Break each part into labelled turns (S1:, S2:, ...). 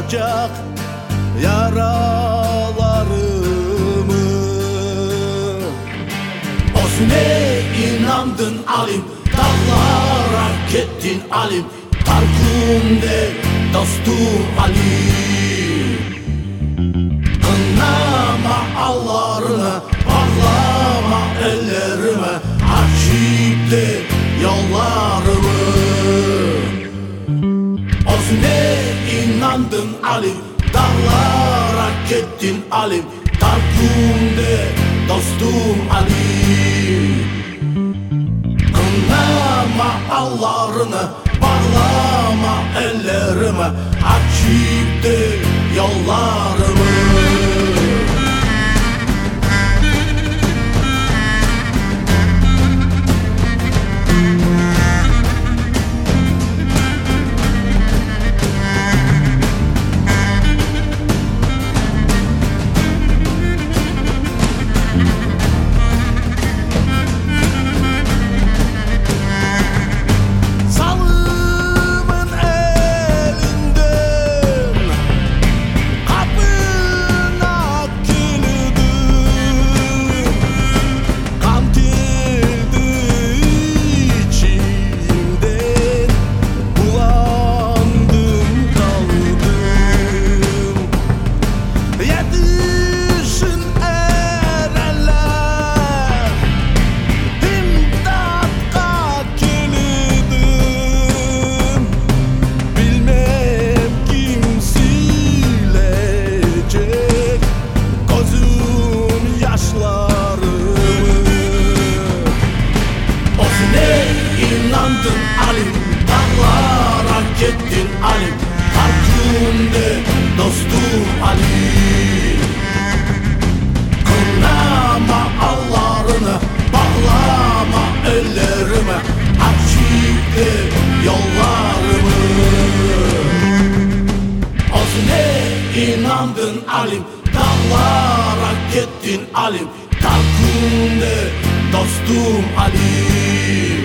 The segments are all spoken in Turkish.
S1: saracak yaralarımı. Özüne inandın alim, dağlara gittin alim, Tarkum'de dostum alim. Kınama allarını, bağlama ellerime, açıp yollarımı. Özüne inandın alim, dağlara gittin alim, Tarkum'de dostum alim. Kınama allarını, bağlama ellerime, açıp yollarımı. Gittin alim, Tarkum'de dostum alim. Kınama allarını, bağlama ellerime, açıp yollarımı. Özüne inandın alim, dağlara gittin alim, Tarkum'de dostum alim.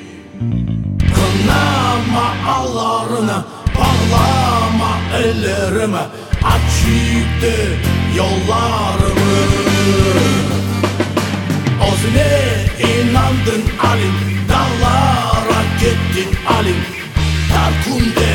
S1: Kınama allarını, bağlama ellerime, açıp yollarımı. Özüne inandın alim, dağlara gittin alim, Tarkum'de